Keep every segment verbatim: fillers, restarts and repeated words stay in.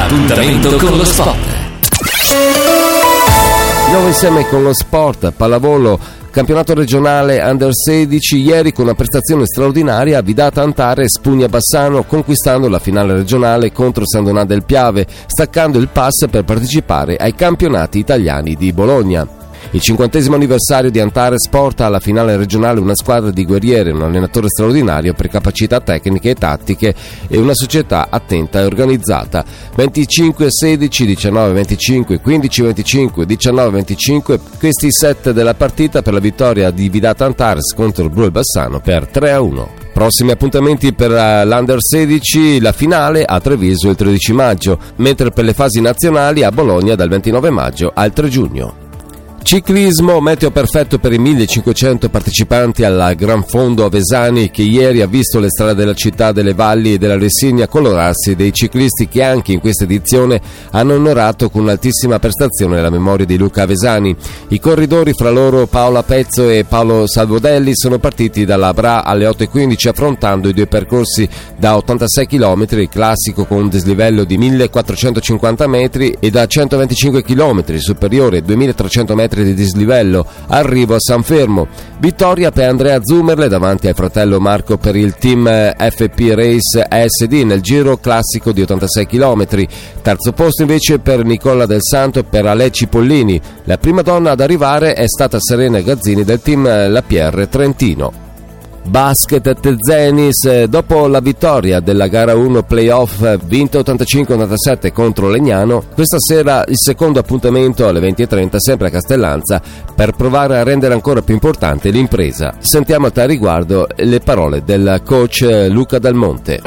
L'appuntamento con lo sport. Andiamo insieme con lo sport, pallavolo, campionato regionale under sedici, ieri con una prestazione straordinaria Vidata Antares Puglia Bassano, conquistando la finale regionale contro San Donà del Piave, staccando il pass per partecipare ai campionati italiani di Bologna. Il cinquantesimo anniversario di Antares porta alla finale regionale una squadra di guerrieri, un allenatore straordinario per capacità tecniche e tattiche e una società attenta e organizzata. venticinque a sedici, diciannove a venticinque, quindici a venticinque, diciannove a venticinque, questi set della partita per la vittoria di Vidata Antares contro il Blu Bassano per tre a uno. Prossimi appuntamenti per l'Under sedici, la finale a Treviso il tredici maggio, mentre per le fasi nazionali a Bologna dal ventinove maggio al tre giugno. Ciclismo, meteo perfetto per i millecinquecento partecipanti al Gran Fondo Avesani, che ieri ha visto le strade della città, delle valli e della Ressigna colorarsi dei ciclisti che anche in questa edizione hanno onorato con un'altissima prestazione la memoria di Luca Avesani. I corridori, fra loro Paola Pezzo e Paolo Salvodelli, sono partiti dalla Bra alle otto e quindici affrontando i due percorsi da ottantasei chilometri, il classico con un dislivello di millequattrocentocinquanta metri, e da centoventicinque chilometri, superiore duemilatrecento metri di dislivello, arrivo a San Fermo. Vittoria per Andrea Zumerle davanti al fratello Marco per il team F P Race A S D nel giro classico di ottantasei chilometri. Terzo posto invece per Nicola Del Santo e per Ale Cipollini. La prima donna ad arrivare è stata Serena Gazzini del team La Pierre Trentino. Basket Tezenis, dopo la vittoria della gara uno playoff vinta ottantacinque a ottantasette contro Legnano, questa sera il secondo appuntamento alle venti e trenta sempre a Castellanza per provare a rendere ancora più importante l'impresa. Sentiamo a tal riguardo le parole del coach Luca Dal Monte.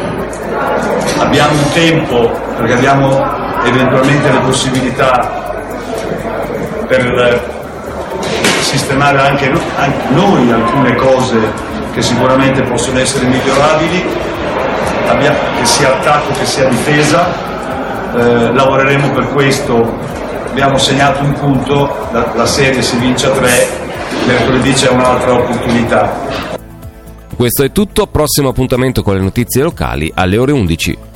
Abbiamo un tempo perché abbiamo eventualmente le possibilità per sistemare anche noi alcune cose che sicuramente possono essere migliorabili, che sia attacco che sia difesa, eh, lavoreremo per questo. Abbiamo segnato un punto, la, la serie si vince a tre, mercoledì c'è un'altra opportunità. Questo è tutto, prossimo appuntamento con le notizie locali alle ore undici.